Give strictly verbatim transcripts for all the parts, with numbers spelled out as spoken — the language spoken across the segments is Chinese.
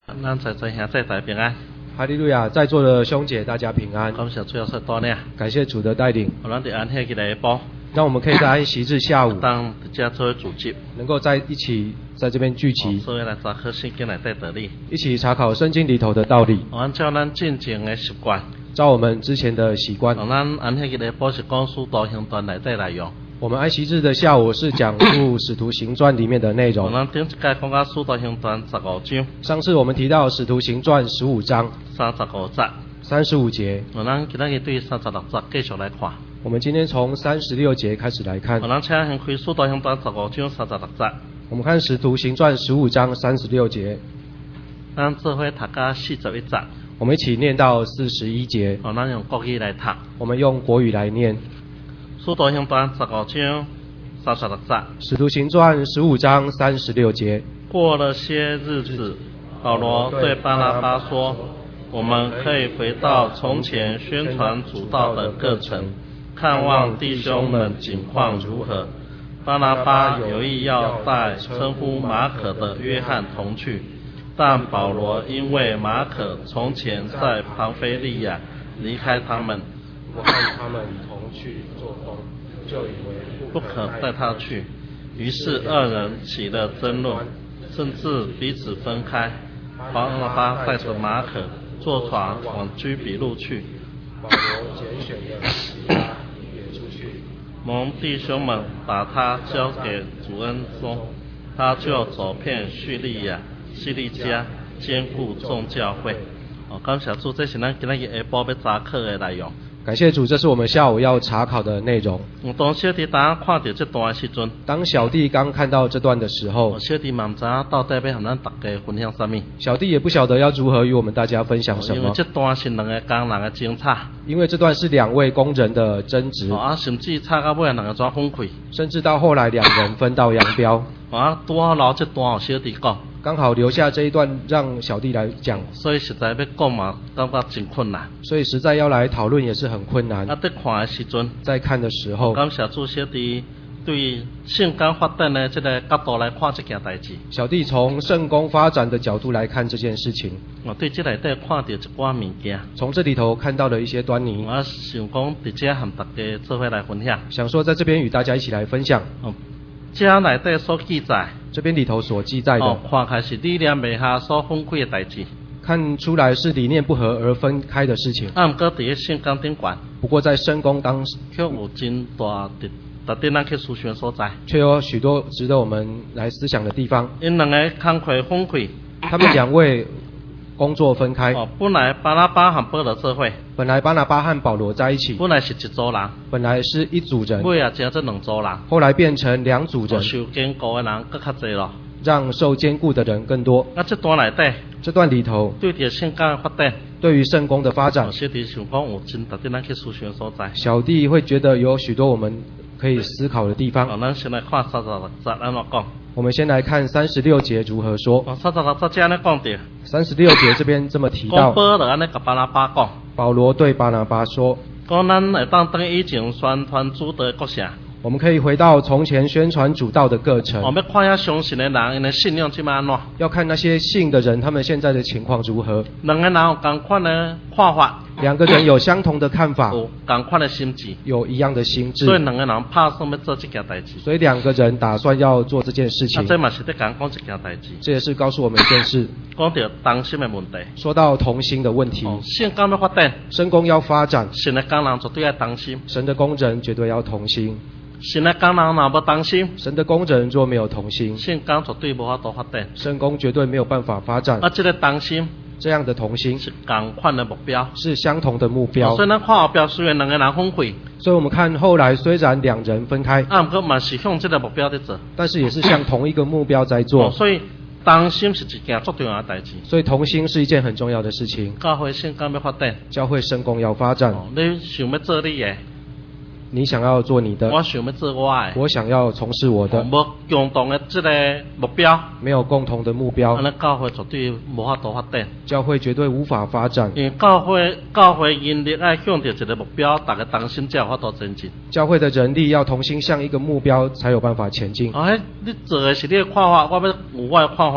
咱在座兄弟大家平安。 哈利路亚，在座的兄姐大家平安。 感谢主要是多呢。 感谢主的带领。 我们在安息日的下晡， 让我们可以在安息日下午， 当大家做组织， 能够在一起在这边聚集， 所以来查考圣经来带得力， 一起查考圣经里头的道理。 按照咱进前的习惯， 照我们之前的习惯， 咱安息日的下晡是讲使徒行传内底内容。 我们安息日的下午是讲述使徒行传里面的内容。 咱顶一届讲到使徒行传十五章。 上次我们提到使徒行传十五章三十五节。 三十五节。 咱今日对三十六节继续来看。 我们今天从三十六节开始来看。 咱请先开使徒行传十五章三十六节。 我们看使徒行传十五章三十六节。 咱做伙读到四十一节。 我们一起念到四十一节。 咱用国语来读。 我们用国语来念。 使徒行传十五章三十六节。 使徒行传十五章三十六节。 过了些日子，保罗对巴拿巴说：“我们可以回到从前宣传主道的各城，看望弟兄们景况如何。”巴拿巴有意要带称呼马可的约翰同去，但保罗因为马可从前在庞菲利亚离开他们， 不和他们同去做工，就以为不可带他去。于是二人起了争论，甚至彼此分开。巴拿巴带着马可坐船往居比路去， 保罗拣选的其他也出去。 蒙弟兄们把他交给主恩中，他就走遍叙利亚、西利加，兼顾众教会。哦，感谢主，这是咱今日下晡要查考的内容。 感谢主，这是我们下午要查考的内容。 当小弟当看到这段的时阵， 当小弟刚看到这段的时候， 小弟嘛唔知道到底要和咱大家分享什么。 小弟也不晓得要如何与我们大家分享什么。 因为这段是两个工人的争吵。 因为这段是两位工人的争执。 啊，甚至吵到尾两个抓分开。 甚至到后来两人分道扬镳。 啊，拄好留这段小弟讲。 刚好留下这一段让小弟来讲， 所以实在要讲嘛，感觉真困难。 所以实在要来讨论也是很困难。 啊，在看的时阵， 在看的时候， 感谢主小弟对圣经发展的这个角度来看这件代志。 小弟从圣公发展的角度来看这件事情。 我对这内底看到一寡物件。 从这里头看到了一些端倪。 我想讲直接和大家做伙来分享。 想说在这边与大家一起来分享。 嗯，这内底所记载。 这边里头所记载的， 哦，看开是理念未合所分开的代志， 看出来是理念不合而分开的事情。 啊，不过伫圣经顶悬， 不过在圣公当却有真大值值得咱去思想所在， 却有许多值得我们来思想的地方。 因两个工课分开， 他们两位工作分开。 哦，本来巴拿巴和保罗做伙， 本来巴拿巴和保罗在一起， 本来是一组人， 本来是一组人， 尾啊成这两组人， 后来变成两组人， 受坚固的人更较多了， 让受坚固的人更多。 啊，这段内底， 这段里头， 对着圣经的发展， 对于圣公的发展， 小弟想讲有真值得咱去思想所在。 小弟会觉得有许多我们可以思考的地方。 哦，咱先来看三十六节安怎讲。 我们先来看三十六节如何说。 哦，三十六节这样讲的。 三十六节这边这么提到。 保罗安尼甲巴拿巴讲。 保罗对巴拿巴说：“ 讲咱会当等以前宣传主的国城。 我们可以回到从前宣传主道的各城。 我们看下相信的人，因为信仰怎么安怎？ 要看那些信的人，他们现在的情况如何。 两个人有同款的看法。” 两个人有相同的看法， 有同款的心智， 有一样的心智， 所以两个人拍算要做这件代志。 所以两个人打算要做这件事情。 啊，这嘛是在讲讲这件代志。 这也是告诉我们一件事。 讲到同心的问题。 说到同心的问题。 哦，圣公要发展， 圣公要发展， 神的工人绝对要同心。 神的工人绝对要同心。 神的工人若无同心， 神的工人若没有同心， 圣公绝对无法度发展。 圣公绝对没有办法发展。 啊，这个同心。 这样的同心是同款的目标， 是相同的目标。 哦，所以咱看后标虽然两个人分开， 所以我们看后来虽然两人分开， 啊，不过嘛是向这个目标在走， 但是也是向同一个目标在做。 哦，所以同心是一件最重要的代志。 所以同心是一件很重要的事情。 教会圣公要发展， 教会圣公要发展。 哦，你想要做你的。 你想要做你的， 我想要做我的， 我想要从事我的， 无共同的这个目标， 没有共同的目标， 那教会绝对无法度发展， 教会绝对无法发展。 因为教会教会人力爱向着一个目标，大家同心才有法度前进。 教会的人力要同心向一个目标，才有办法前进。 哦，迄你做的是你的看法，我要有我的看法。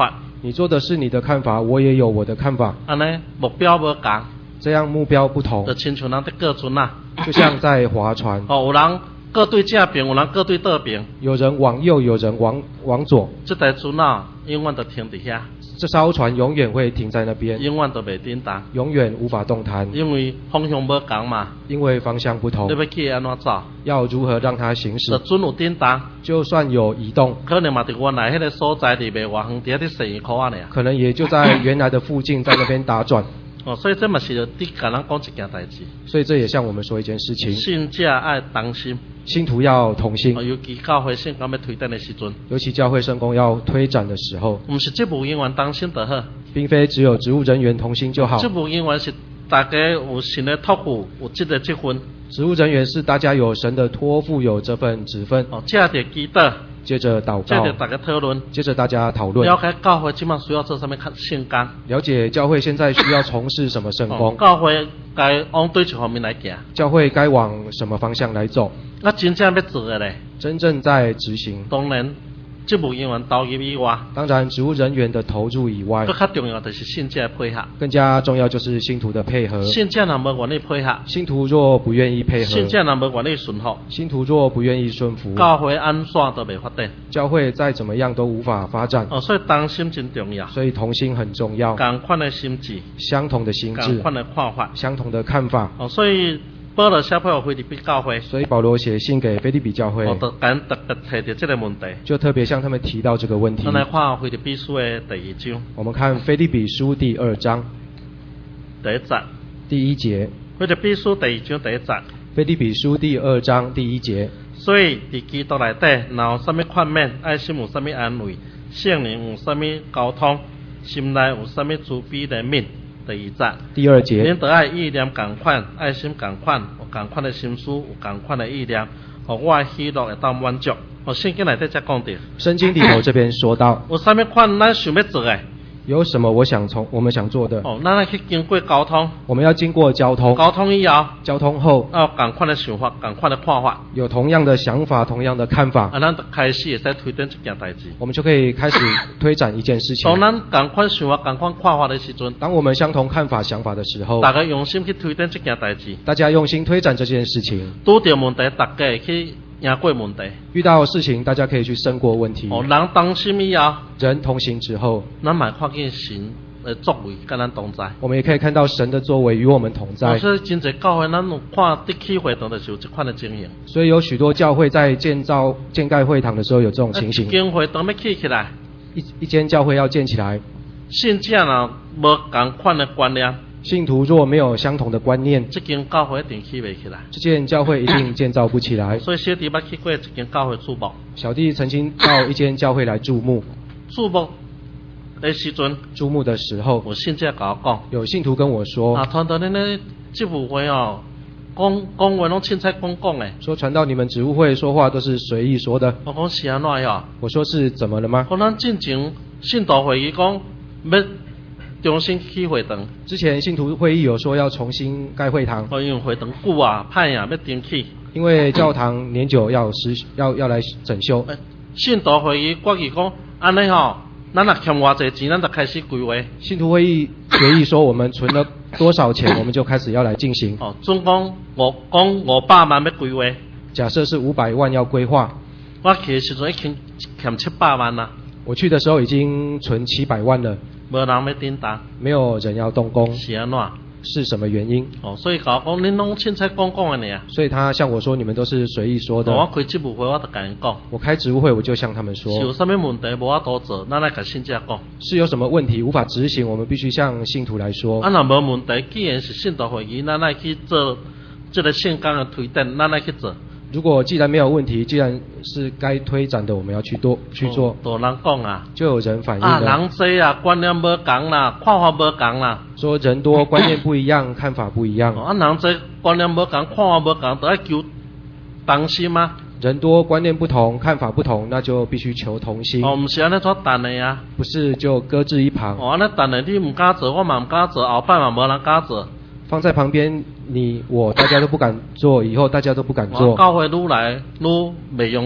你做的是你的看法，我也有我的看法。 安尼目标无同， 这样目标不同， 就亲像人在过船啊。 就像在划船。 哦，有人各对正边，有人各对倒边。 有人往右，有人往往左。 这台船啊，永远都停伫遐。 这艘船永远会停在那边， 永远都袂颠动， 永远无法动弹， 因为方向无同嘛。因为方向不同， 你要去安怎走？ 要如何让它行驶？ 就准有颠动， 就算有移动， 可能嘛，伫原来迄个所在伫袂偌远，伫遐伫十二箍啊尔。 可能也就在原来的附近，在那边打转。 哦，所以这嘛是就伫甲人讲一件代志。 所以这也向我们说一件事情。 信者爱同心， 信徒要同心。 哦、尤其教会圣工要推展的时阵， 尤其教会圣工要推展的时候， 唔是职务人员同心就好， 并非只有职务人员同心就好。 职务人员是大家有神的托付，有这个职分。 职务人员是大家有神的托付，有这份职分。 哦，接着祈祷。 接着祷告， 接着大家讨论， 接着大家讨论， 了解教会今麦需要做什么圣工， 了解教会现在需要从事什么圣工， 哦、教会该往对一方面来行， 教会该往什么方向来走， 那真正要做的咧， 真正在执行， 当然职务人员投入以外， 当然职务人员的投入以外， 更较重要的是信者的配合， 更加重要就是信徒的配合。 信者若无愿意配合， 信徒若不愿意配合， 信者若无愿意顺服， 信徒若不愿意顺服， 教会安怎都袂发展， 教会再怎么样都无法发展。 哦，所以同心真重要， 所以同心很重要， 同款的心智， 相同的心智， 同款的看法， 相同的看法。 哦，所以。保罗写俾腓立比教会， 所以保罗写信给腓立比教会， 我特特别提到这个问题， 就特别向他们提到这个问题。 我们来看腓立比书的第二章， 我们看腓立比书第二章第一节， 第一节。 腓立比书第二章第一节， 腓立比书第二章第一节。 所以伫基督内底，若有啥物劝勉，爱心有啥物安慰，圣灵有啥物交通，心内有啥物慈悲怜悯。第二节， 第二节， 恁得爱意念共款，爱心共款，有共款的心思，有共款的意念，互我的喜乐会当满足。哦，圣经内底才讲到， 圣经里头这边说到， 有啥物款咱想要做的？ 有什么我想从我们想做的？ 哦，咱来去经过交通， 我们要经过交通， 交通以后， 交通后， 要共款的想法，共款的看法， 有同样的想法，同样的看法， 啊，咱就开始会使推展一件代志， 我们就可以开始推展一件事情。 当咱共款想法、共款看法的时阵， 当我们相同看法、想法的时候， 大家用心去推展这件代志， 大家用心推展这件事情， 拄到问题，大家会去赢过问题。 遇到事情，大家可以去胜过问题。 哦，人同心以后， 人同行之后， 咱嘛看见神的作为跟咱同在。 我们也可以看到神的作为与我们同在。 哦、所以真侪教会，咱有看伫起会堂的时候，这款的情形。 所以有许多教会在建造、建盖会堂的时候有这种情形。 一间会堂要起起来， 一一间教会要建起来， 信者若无共款的观念。 信徒若没有相同的观念， 这间教会一定起袂起来。 这间教会一定建造不起来。 所以小弟捌去过一间教会注目。 小弟曾经到一间教会来注目。 注目的时阵， 注目的时候， 有信者甲我讲， 有信徒跟我说， 啊，传道恁咧职务会哦，讲讲话拢凊彩讲讲诶。 说传道你们职务会说话都是随意说的。 我讲是安怎哟？ 我说是怎么了吗？ 可咱进前信徒会议讲要重新起会堂， 之前信徒会议有说要重新盖会堂， 因为会堂旧啊、歹啊，要重启。 因为教堂年久要实要要来整修。 信徒会议决议讲，安尼吼，咱若欠偌济钱，咱就开始规划。 信徒会议决议说，我们存了多少钱，我们就开始要来进行。 哦，总共五讲五百万要规划。 假设是五百万要规划， 我去的时阵已经欠七百万啦。 我去的时候已经存七百万了， 无人要叮当， 没有人要动工， 是安怎？ 是什么原因？ 哦，所以甲我讲，恁拢凊彩讲讲的尔。 所以他向我说，你们都是随意说的。 哦、我开职务会，我就甲因讲。 我开职务会，我就向他们说。 是有啥物问题无法度做，咱来甲信者讲。 是有什么问题无法执行，我们必须向信徒来说。 啊，若无问题，既然是信徒会议，咱来去做这个圣工的推展，咱来去做。 如果既然没有问题，既然是该推展的，我们要去多去做。 有人讲啊， 就有人反映啊，人多啊，观念无同啦，看法无同啦。 说人多，观念不一样，看法不一样。 啊，人多，观念无同，看法无同，都要求同心啊。 人多，观念不同，看法不同，那就必须求同心。 哦，不是安尼做等的呀。 不是就搁置一旁。 哦，安尼等的你唔敢做，我嘛唔敢做，后摆嘛无人敢做。 放在旁边，你我大家都不敢做，以后大家都不敢做。 教会愈来愈袂拥挤。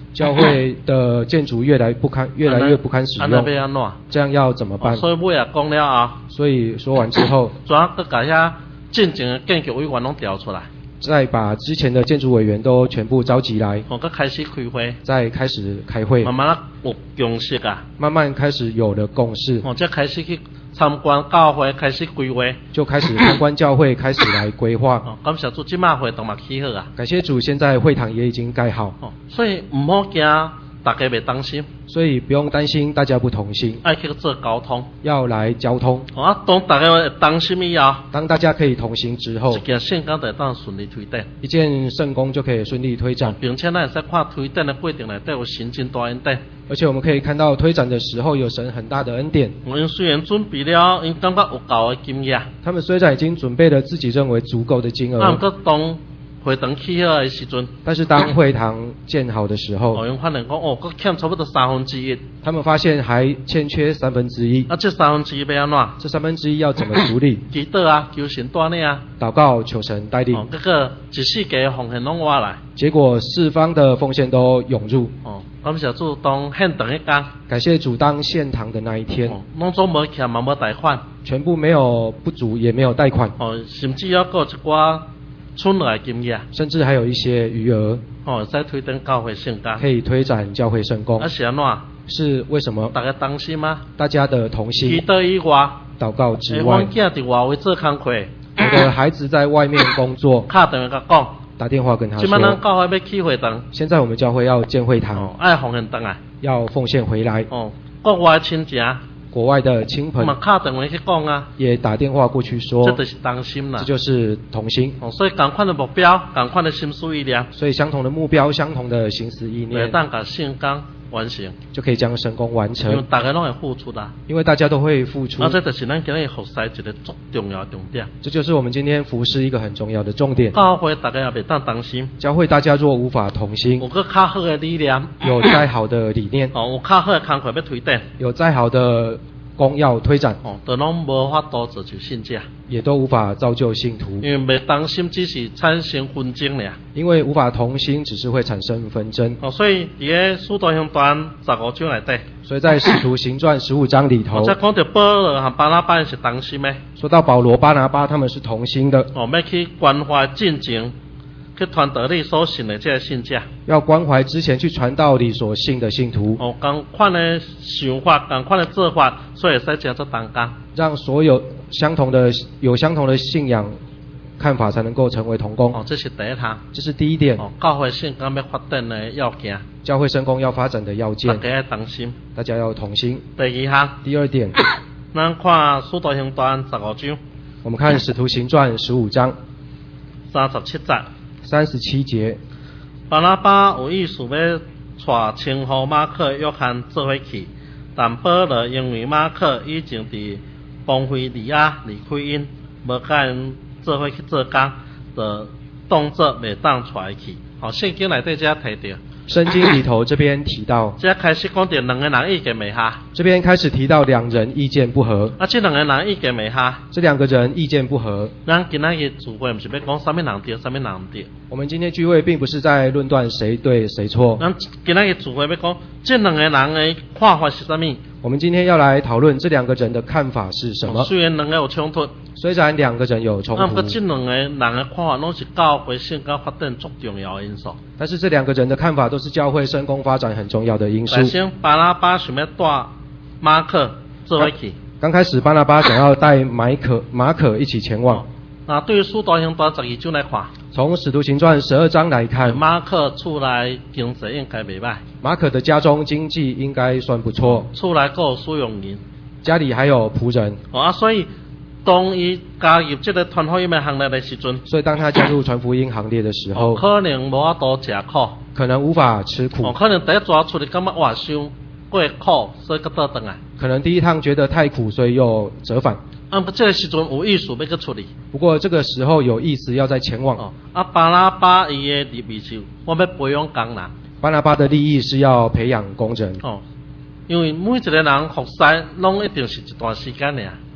教会的建筑越来不堪，越来越不堪使安那用， 要安怎？ 这样要怎么办？ 哦所以尾也讲了后， 所以说完之后， 怎个把遐进前的建筑委员拢调出来， 再把之前的建筑委员都全部召集来， 哦，佮开始开会， 再开始开会， 慢慢啊有共识啊， 慢慢开始有了共识， 哦，再开始去参观教会，开始规划， 就开始参观教会，开始来规划。 哦，感谢主，即马会堂嘛起好啊， 感谢主，现在会堂也已经盖好， 哦，所以唔好惊，大家袂担心， 所以不用担心大家不同心， 爱去做沟通， 要来交通。 哦，啊，当大家会担心以后， 当大家可以同行之后一，件圣工就会当顺利推展。 一件圣工就可以顺利推展， 并且咱会使看推展的过程内底有神真大恩典。 而且我们可以看到推展的时候有神很大的恩典。 因虽然准备了，因感觉有够的金额， 他们虽然已经准备了自己认为足够的金啊，毋额， 过当会堂起好的时阵， 但是当会堂建好的时候， 哦，因发现讲哦，佮欠差不多三分之一， 他们发现还欠缺三分之一。 啊，这三分之一要安怎？ 这三分之一要怎么处理？ 祈祷啊，求神带领啊， 祷告求神带领。 哦，这个一世界的奉献拢挖来， 结果四方的奉献都涌入。 哦，感谢主，当献堂一天， 感谢主，当献堂的那一天， 哦，拢总无欠嘛无贷款， 全部没有不足，也没有贷款， 哦，甚至还有一寡剩来的金额， 甚至还有一些余额， 哦，使推展教会圣工， 可以推展教会圣工啊。是安怎？ 是为什么？ 大家担心吗？ 大家的同祈心祷以外， 祷告之诶， 外阮，囝伫外围做工课， 我的孩子在外面工作， 敲电话甲讲， 打电话跟他即摆咱说， 教会要起会堂， 现在我们教会要建会堂， 哦，爱奉献堂啊， 要奉献回来。 哦，国外的亲戚， 国外的亲朋嘛敲电话去讲啊， 也打电话过去说这，就是担心啦这。就是同心。 哦，所以共款的目标，共款的心思意念， 所以相同的目标、相同的心思意会念， 当甲圣工完成， 就可以将圣工完因为成。 大家拢会付出啦。 因为大家都会付出啊，，这就是咱今日服侍一个足重要的重点。 这就是我们今天服侍一个很重要的重点。 教会大家也袂当担心， 教会大家若无法同心有，个较好的理念， 有再好的理念， 哦，有较好的工课要推展， 有再好的工要推展， 哦，都拢无法度造就信者， 也都无法造就信徒， 因为袂担心只是产生纷争俩。 因为无法同心，只是会产生纷争。 哦，所以伫个使徒行传十五章内底， 所以在使徒行传十五章里头哦，，再讲到保罗和巴拿巴是担心的， 说到保罗、巴拿巴他们是同心的， 哦，要去关怀进前去传道你所信的这个信者， 要关怀之前去传道理所信的信徒， 哦，共款的想法，共款的做法，所以会使加做同工。 让所有相同的有相同的信仰看法才能够成为同工。 哦，这是第一项。 这是第一点， 哦，教会圣工要发展的要件， 教会圣工要发展的要大件， 家要担心。 大家要同心。 第二项， 第二点， 咱看使徒行传十五章我们看使徒行传十五章三十七节， 三十七节， 巴拿巴有意思要带称呼马可、约翰做伙去，但保罗因为马可已经伫邦菲利亚离开因，无甲因做伙去做工，就当作袂当带去。哦，圣经内底遮提到， 圣经里头这边提到， 遮开始讲到两个人意见袂合， 这边开始提到两人意见不合， 啊，这两个人意见袂合， 这两个人意见不合。 咱今仔日聚会毋是要讲啥物人对，啥物人毋对。 我们今天聚会并不是在论断谁对谁错， 咱今仔日聚会要讲，这两个人的看法是啥物？ 我们今天要来讨论这两个人的看法是什么。 虽然两个有冲突， 虽然两个人有冲啊，不过突， 这两个人的看法拢是教会圣工发展最重要的因素。 但是这两个人的看法都是教会圣工发展很重要的因素首。先，巴拉巴想要带马可做伙去， 刚开始巴拿巴想要带马可马可一起前往。 那对于使徒行传十二章来看， 从使徒行传十二章来看， 马可厝内经济应该袂歹， 马可的家中经济应该算不错， 厝内还有使用人， 家里还有仆人， 哦啊，所以当伊加入这个传福音的行列的时阵， 所以当他加入传福音行列的时候， 哦，可能无法度吃苦， 可能无法吃苦哦，，可能第一抓出来感觉哇伤过苦，所以佮倒转来。 可能第一趟觉得太苦，所以又折返。 啊，不，这个时阵有意思要去处理。 不过这个时候有意思要再前往。 哦，啊，巴拉巴伊的立意是，我要培养工人。 巴拿巴的利益是要培养工人， 哦，因为每一个人服侍，拢一定是一段时间尔。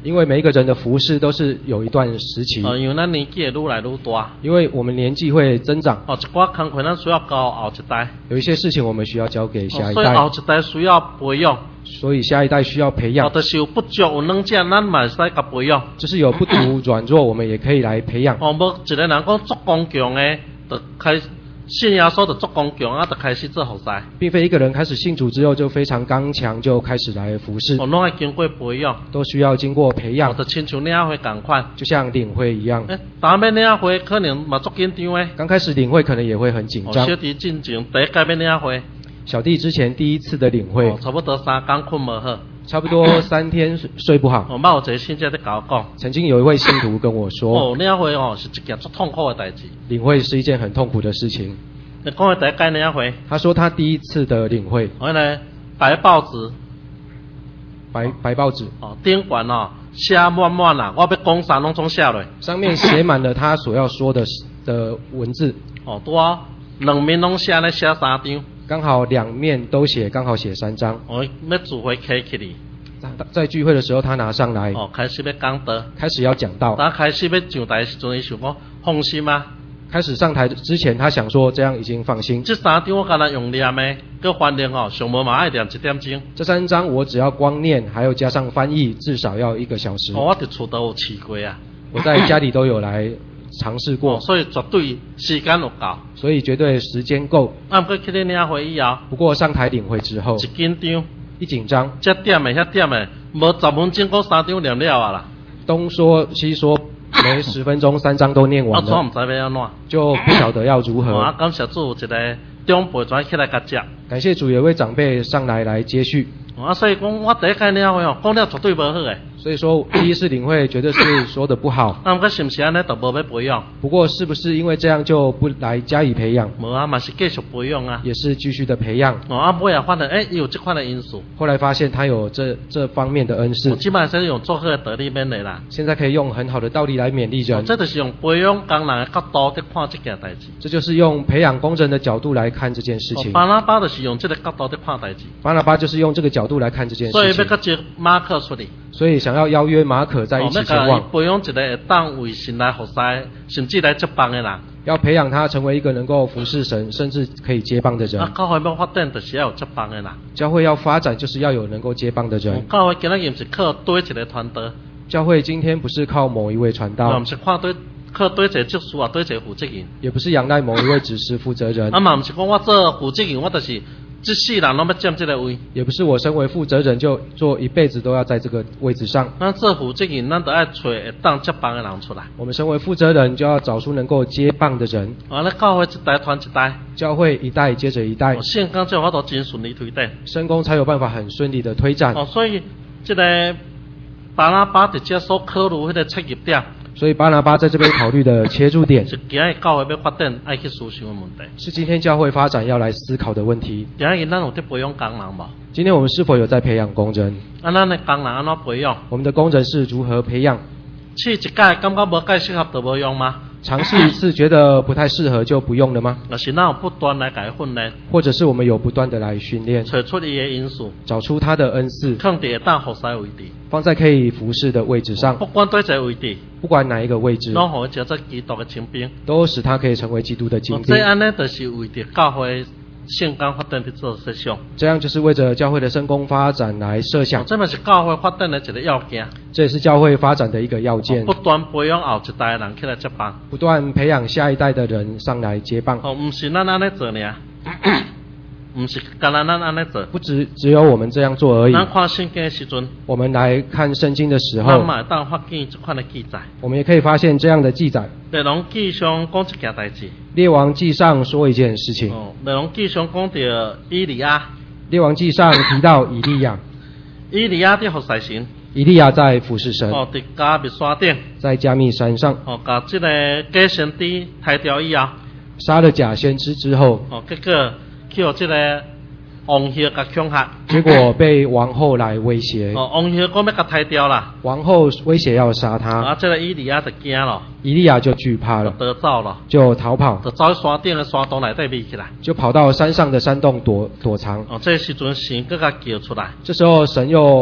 因为每一个人的服事都是有一段时期。 哦，因为咱年纪会愈来愈大。 因为我们年纪会增长。 哦，一寡工课咱需要交后一代。 有一些事情我们需要交给下一代。 哦、所以后一代需要培养。 所以下一代需要培养。 哦，就是有不足有软件，咱嘛会使甲培养。 就是有不足软弱，我们也可以来培养。 哦，无一个人讲足刚强的，就开信耶稣就足刚强啊，就开始做服侍。 并非一个人开始信主之后就非常刚强，就开始来服侍。 哦，拢要经过培养。都需要经过培养。 哦，就亲像领会共款。就像领会一样。 诶，当要领会可能嘛足紧张诶。 刚开始领会可能也会很紧张。 哦，小弟进前第一届要领会。 小弟之前第一次的领会。 哦，差不多三天困无好。 差不多三天睡不好。 我捌有一个信者在甲我讲， 曾经有一位信徒跟我说， 哦，领会哦是一件足痛苦的代志。 领会是一件很痛苦的事情。 你讲的第一届领会， 他说他第一次的领会， 我呢白报纸， 白白报纸， 哦，顶管哦写满满啦，我要讲啥拢总写落， 上面写满了他所要说的的文字。 哦，对啊，两面拢写咧写三张。 刚好两面都写，刚好写三张。 我要聚会开起哩。 在聚会的时候，他拿上来。 哦，开始要讲道。 开始要讲道。 他开始要上台时阵，伊想讲放心啊。 开始上台之前，他想说这样已经放心。 这三张我敢若用念的，搁翻译哦，上无嘛爱念一点钟。 这三张我只要光念，还要加上翻译，至少要一个小时。 哦，我伫厝都有试过啊。 我在家里都有来尝试过。 哦，所以绝对时间有够。 所以绝对时间够。 啊，不过去咧领会以后。 不过上台领会之后。 一紧张。 一紧张。 这点的遐点的，无十分钟讲三张念了啊啦。 东说西说，没十分钟三张都念完了。 我唔知要安怎。 就不晓得要如何。 啊，感谢主有一个长辈转起来甲接。 感谢主有位长辈上来来接续。 啊，所以讲我第一届领会哦，讲了绝对无好诶。 所以说第一次领会绝对是说的不好。 那么是不是安尼就无要培养？ 不过是不是因为这样就不来加以培养？ 无啊，嘛是继续培养啊。 也是继续的培养。 哦，啊，尾也发现诶，有这款的因素。 后来发现他有这这方面的恩赐。 我基本上是用做好的道理勉励啦。 现在可以用很好的道理来勉励人。 哦，这就是用培养工人的角度在看这件代志。 这就是用培养工人的角度来看这件事情。 哦，巴拿巴就是用这个角度在看代志。 巴拿巴就是用这个角度来看这件事情。 所以要接马可出嚟。 所以想要邀约马可在一起前往。 哦，培养一个会当为神来服侍，甚至来接棒的人。 要培养他成为一个能够服侍神，甚至可以接棒的人。 啊，教会要发展，就是要有接棒的人。 教会要发展，就是要有能够接棒的人。 哦，教会今日唔是靠对一个传道。 教会今天不是靠某一位传道。 唔是靠对靠对一个执事啊，对一个负责人。 也不是仰赖某一位指示负责人。 啊嘛，唔是讲我做负责人，我就是。这世人拢要占这个位， 也不是我身为负责人就做一辈子都要在这个位置上。 那这负责人，咱都要找会当接棒的人出来。 我们身为负责人，就要找出能够接棒的人。 啊，那教会一代传一代， 教会一代接着一代， 圣工才有法度真顺利推展， 圣工才有办法很顺利的推展。 哦，所以这个巴拿巴直接所考虑迄个切入点。 所以巴拿巴在这边考虑的切入点是今日教会要发展爱去思想的问题， 是今天教会发展要来思考的问题。 今日咱有在培养工人无？ 今天我们是否有在培养工人？ 啊，咱的工人安怎培养？ 我们的工人是如何培养？ 试一届感觉无介适合就无用吗？ 尝试一次觉得不太适合就不用了吗？ 那是咱有不断来改训练， 或者是我们有不断的来训练， 找出伊的因素， 找出他的恩赐， 放在当服侍位置， 放在可以服侍的位置上。 不管对一个位置， 不管哪一个位置， 拢互叫做基督的精兵， 都使他可以成为基督的精兵。 这安尼就是为着教会圣工发展的做设想， 这样就是为着教会的圣工发展来设想。 这嘛是教会发展的一个要件， 这也是教会发展的一个要件。 不断培养后一代的人起来接棒， 不断培养下一代的人上来接棒。 哦，不是咱安尼做呢，不是干咱咱安尼做， 不只只有我们这样做而已。 咱看圣经的时阵， 我们来看圣经的时候， 咱嘛当发现这款的记载， 我们也可以发现这样的记载。 列王记上讲一件代志， 列王记上说一件事情。 哦，列王记上讲到以利亚， 列王记上提到以利亚， 以利亚在服侍神， 以利亚在服侍神。 哦，在加密山顶， 在加密山上， 哦，把这个假先知抬掉以后， 杀了假先知之后， 哦，结果去互这个王后甲恐吓， 结果被王后来威胁。 哦，王后讲要甲抬掉啦， 王后威胁要杀他， 啊，这个以利亚就惊了， 以利亚就惧怕了， 得走了， 就逃跑， 就走去山顶的山洞内底避起来， 就跑到山上的山洞躲躲藏。 哦，这时阵神搁甲叫出来， 这时候神又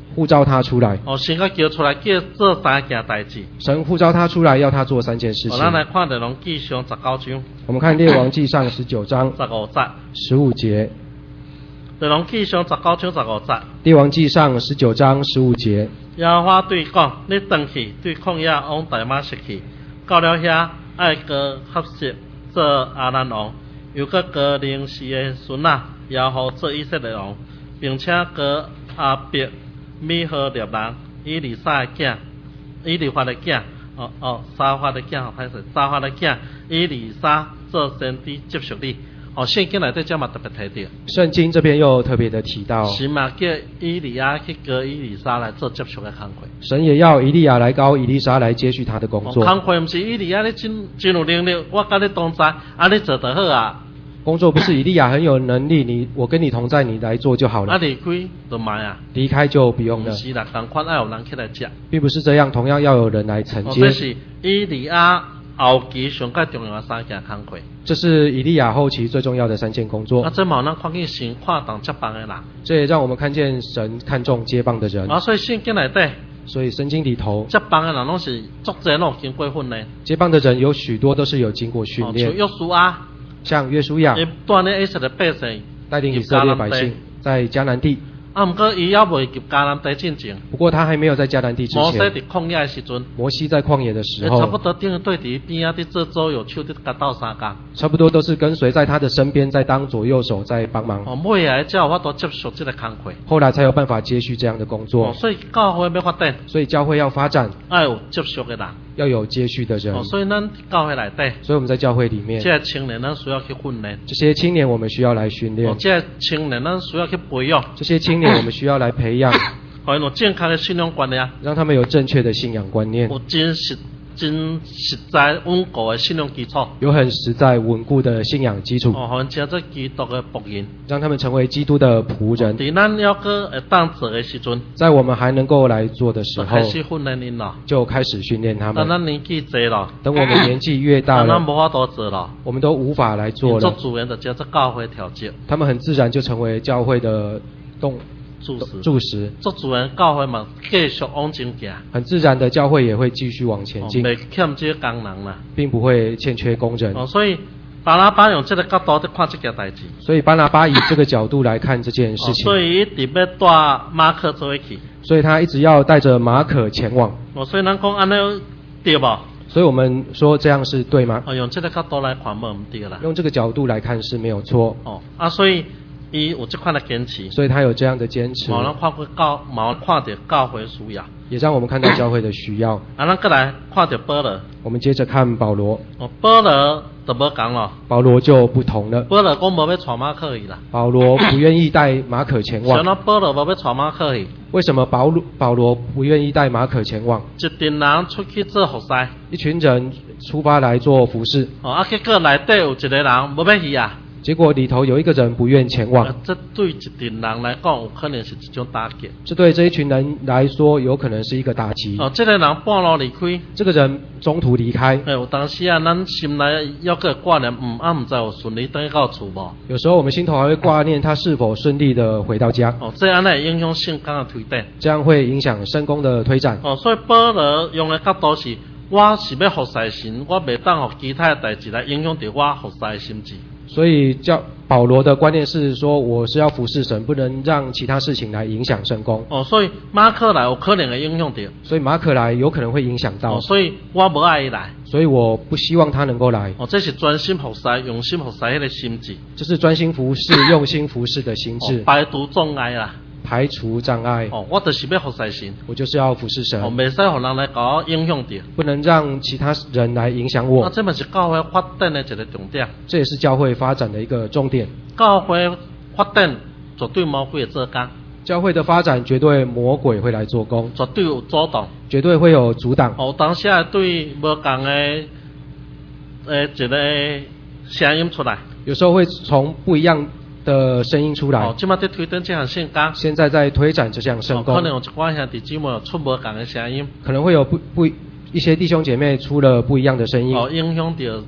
呼召他出来。 哦，神佮叫出来，叫做三件代志。 神呼召他出来，要他做三件事哦， 情。 咱来看《列王纪上》十九章。 我们看列王记上十九章十五节。 十五节。 列王纪上十九章十五节。 列王记上十九章十五节。 耶和华对讲：你转去对旷野往大马色去，到了遐爱个合适做阿兰王，又个个临时的孙仔耶和做以色列王，并且个阿伯米何列人以利沙的囝，以利法的囝，哦哦，沙法的囝，歹势，沙法的囝以利沙做先知接续你。哦，圣经内底这嘛特别提到。 圣经这边又特别的提到， 神嘛叫以利亚去叫以利沙来做接续的工作。 神也要以利亚来高以利沙来接续他的工作。 工作不是以利亚你真真有能力，我跟你同在，啊你做得好啊。 工作不是以利亚很有能力，你我跟你同在，你来做就好了。 啊离开就买啊。 离开就不用了。 不是啦，同款要有人起来接。 并不是这样，同样要有人来承接。 哦，这是以利亚后期上较重要的三件工作。 这是以利亚后期最重要的三件工作。 啊，这嘛咱看见神看重接棒的人。 这也让我们看见神看重接棒的人。 啊，所以圣经内底。 所以圣经里头， 接棒的人拢是足侪拢经过训练。 接棒的人有许多都是有经过训练。 像约书亚。 像约书亚。 伊带领以色列百姓。 带领以色列百姓在迦南地。 啊，不过伊还未入迦南地进前。 不过他还没有在迦南地之前。 摩西伫旷野的时阵。 摩西在旷野的时候。 差不多顶对伫边啊，伫做左右手，伫甲斗相共。 差不多都是跟随在他的身边，在当左右手，在帮忙。 哦，尾来才有法度接续这个工作。 后来才有办法接续这样的工作。 哦，所以教会要发展。 所以教会要发展。 要有接续的人。 要有接续的人。 哦，所以咱教会内底。 所以我们在教会里面。 这些青年咱需要去训练。 这些青年我们需要来训练。 哦，这些青年咱需要去培养。 这些青年我们需要来培养。 让有健康的信仰观念。 让他们有正确的信仰观念。 有真实、真实在稳固的信仰基础。 有很实在稳固的信仰基础。 哦，让成做基督的仆人。 让他们成为基督的仆人。 伫咱要个会当做的时阵。 在我们还能够来做的时候。 开始训练因了。 就开始训练他们。 等咱年纪大了。 等我们年纪越大了。 咱无法度做了。 我们都无法来做了。 做主人的叫做教会调节。 他们很自然就成为教会的动。 注释， 注释， 做主人教会嘛，继续往前行。 很自然的，教会也会继续往前进。 没欠这工人啦， 并不会欠缺工人。 哦，所以巴拿巴用这个角度在看这件代志。 所以巴拿巴以这个角度来看这件事情。 哦、所以一直要带马可做去。 所以他一直要带着马可前往。 哦，所以咱讲安尼对吧？ 所以我们说这样是对吗？ 哦，用这个角度来看没唔对啦。 用这个角度来看是没有错。 哦，啊，所以。伊有这款的坚持， 所以他有这样的坚持。 冇人看过教，冇看到教会需要， 也让我们看到教会的需要。 啊，咱过来看到保罗， 我们接着看保罗。 哦，保罗就无讲咯。 保罗就不同了。 保罗讲无要带马可去啦。 保罗不愿意带马可前往。 想到保罗无要带马可去。 为什么保罗保罗不愿意带马可前往？ 一群人出去做服侍。 一群人出发来做服侍。 哦，啊，结果内底有一个人无要去啊。 结果里头有一个人不愿前往。 这对一群人来讲，有可能是一种打击。 这对这一群人来说，有可能是一个打击。 哦，这个人半路离开。 这个人中途离开。 哎，有当时啊，咱心内有个挂念，嗯，啊，唔知有顺利等到厝无。 有时候我们心头还会挂念他是否顺利的回到家。 哦，这样呢影响圣工的推展。 这样会影响圣工的推展。 哦，所以保罗用的角度是，我是要服侍神，我袂当互其他的代志来影响到我服侍的心志。 所以叫保罗的观念是说，我是要服侍神，不能让其他事情来影响圣工。 哦，所以马可来有可能会影响到。 所以马可来有可能会影响到。 哦，所以我无爱伊来。 所以我不希望他能够来。 哦，这是专心服侍、用心服侍迄个心志。 这是专心服侍、用心服侍的心志。 哦、排除障碍啦。 排除障碍。 哦，我就是要服侍神。 我就是要服侍神。 哦，袂使互人来甲我影响到。 不能让其他人来影响我。 啊，这嘛是教会发展的一个重点。 这也是教会发展的一个重点。 教会发展绝对魔鬼会做工。 教会的发展绝对魔鬼会来做工。 绝对有阻挡。 绝对会有阻挡。 哦，当时对无共的诶一个声音出来。 有时候会从不一样的声音出来。 哦，即马在推动这项圣工。 现在在推展这项圣工。 哦，可能有一寡兄弟姊妹有出无共的声音。 可能会有不不一些弟兄姐妹出了不一样的声音。 哦，影响到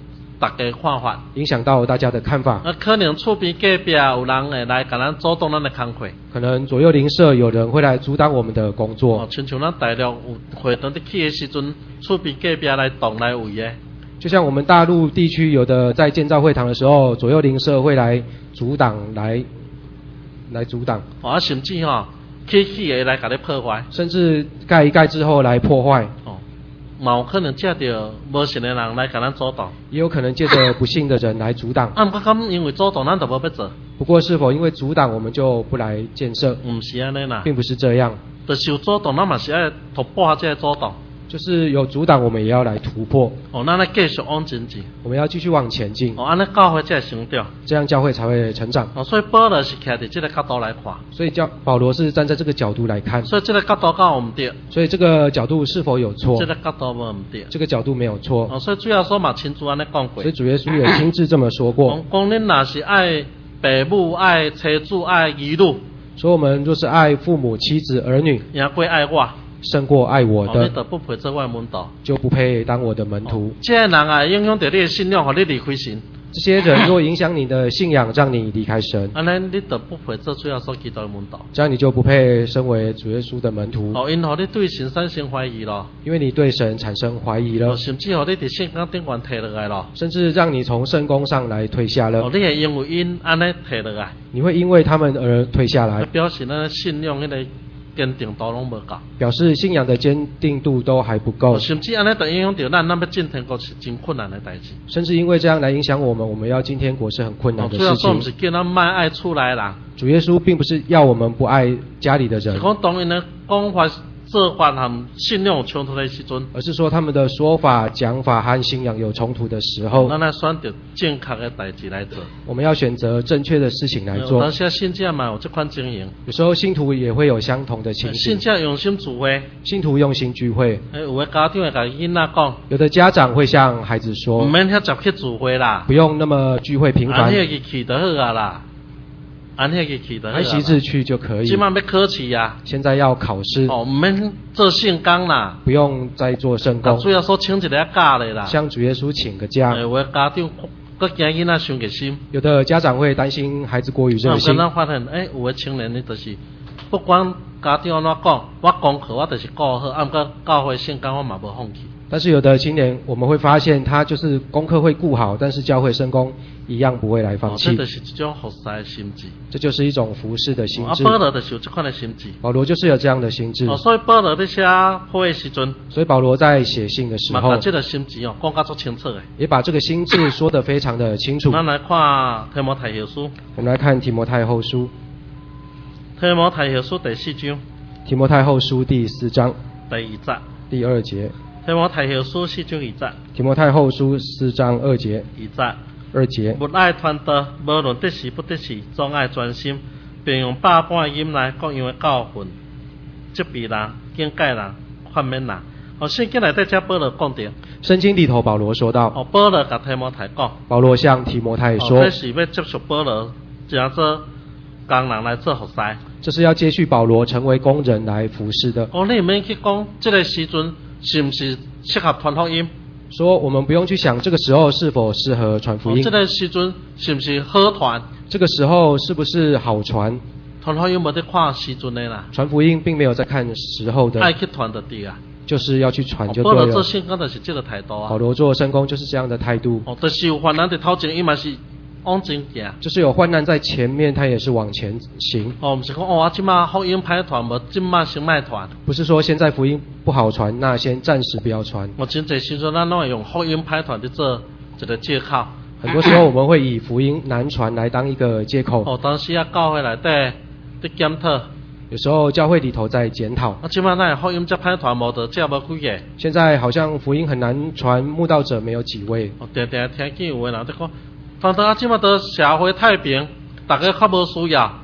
大家看法， 影响到大家的看法。 啊，可能厝边隔壁有人会来甲咱阻挡咱的工作。 可能左右邻舍有人会来阻挡我们的工作。 哦，亲像咱大陆有会堂伫起的时阵，厝边隔壁来动来围的。 就像我们大陆地区有的在建造会堂的时候，左右邻舍会来阻挡，来来阻挡。 哦，啊，甚至吼、哦、起起的来甲你破坏。 甚至盖一盖之后来破坏。 哦。嘛有可能借着无信的人来甲咱阻挡， 也有可能借着不幸的人来阻挡。 啊，不过咁因为阻挡，咱就无要做。 不过是否因为阻挡我们就不来建设？ 唔是安尼啦， 并不是这样。 就是有阻挡，咱嘛是爱突破这个阻挡。 就是有阻挡，我们也要来突破。 哦，咱来继续往前进。 我们要继续往前进。 哦，安尼教会才会成长。 这样教会才会成长。 哦，所以保罗是徛伫这个角度来看。 所以教保罗是站在这个角度来看。 所以这个角度讲有唔对。 所以这个角度是否有错？ 这个角度无唔对。 这个角度没有错。 哦，所以主要说嘛，亲自安尼讲过。 所以主耶稣也亲自这么说过。 讲讲恁若是爱父母、爱妻子、爱儿女， 所以我们若是爱父母、妻子、儿女， 也过爱我。 胜过爱我的， 哦、你就不配做我的门徒， 就不配当我的门徒。 哦、这些人啊，影响到你的信仰，和你离开神。 这些人若影响你的信仰，让你离开神， 安尼你就不配做主要所基督的门徒。 这样你就不配身为主耶稣的门徒。 哦，因何你对神产生怀疑咯？ 因为你对神产生怀疑了。 哦，甚至乎你伫圣经顶悬摕落来咯。 甚至让你从圣工上来退下了。 哦，你会因为因安尼摕落来？ 你会因为他们而退下来？ 表示咱信仰迄个坚定度拢无够， 表示信仰的坚定度都还不够。 甚至安尼就影响到咱，咱要进天国是真困难的代志。 甚至因为这样来影响我们，我们要进天国是很困难的事情。 主要说不是叫咱卖爱厝内人。 主耶稣并不是要我们不爱家里的人。 是讲当因的讲法、做法和信仰有冲突的时阵， 而是说他们的说法、讲法和信仰有冲突的时候， 咱来选择正确的代志来做。我们要选择正确的事情来做。 有些信者嘛有这款经营， 有时候信徒也会有相同的情形。 信者用心聚会， 信徒用心聚会。 有的家长会甲囡仔讲， 有的家长会向孩子说， 唔免遐早去聚会啦， 不用那么聚会频繁， 按迄个去就好啊啦。按迄个去就好， 按习字去就可以。 即满要考试啊， 现在要考试。 哦，唔免做圣工啦， 不用再做圣工。 主要说请一个假咧啦， 向主耶稣请个假。 有的家长搁惊囡仔伤热心， 有的家长会担心孩子过于热心。 那发现，诶、欸，有的青年呢，就是不管家长安怎讲，我功课我就是顾好，啊，毋过教会圣工我嘛无放弃。 但是有的青年，我们会发现他就是功课会顾好，但是教会圣工一样不会来放弃。 哦，这就是一种服侍的心智。 这就是一种服侍的心智。 啊，保罗就是有这款的心智。 保罗就是有这样的心智。 哦，所以保罗在写信的时阵， 所以保罗在写信的时候， 把这个心智哦讲甲足清楚的， 也把这个心智说得非常的清楚。 咱来看提摩太后书。 我们来看提摩太后书。 提摩太后书第四章。 提摩太后书第四章第二节。 第二节。 提摩太后书四章二节。 提摩太后书四章二节。 二节。 二节。 勿爱传道，无论得时不得时，总爱专心，并用百般的忍耐各样的教训，责备人、警戒人、劝勉人。哦，圣经内底只保罗讲着。 圣经里头保罗说到。 哦，保罗甲提摩太讲。 保罗向提摩太说。 哦，这是要接受保罗，这样做工人来做服侍。 这是要接续保罗成为工人来服侍的。 哦，你唔免去讲，这个时阵是不是适合传福音？ 说我们不用去想这个时候是否适合传福音。 哦，这个时阵是不是好传？ 这个时候是不是好传？ 传福音冇得看时阵的啦。 传福音并没有在看时候的。 爱去传就对啊。 就是要去传就对了。 哦，保罗做圣工就是这个态度啊。 保罗做圣工就是这样的态度。 哦，就是有患难在头前，伊嘛是往前行。 就是有患难在前面，他也是往前行。 哦，不是讲哦，我今嘛福音歹传，无今嘛先卖传。 不是说现在福音不好传，那先暂时不要传。 我真侪时阵，咱拢会用福音歹传去做一个借口。 很多时候我们会以福音难传来当一个借口。 哦，当时啊，教会内底在检讨。 有时候教会里头在检讨。 啊，今嘛那福音遮歹传，无得遮无几个。 现在好像福音很难传，慕道者没有几位。 哦，定定听见有个人在讲，反正啊，今嘛得社会太平，大家较无需要。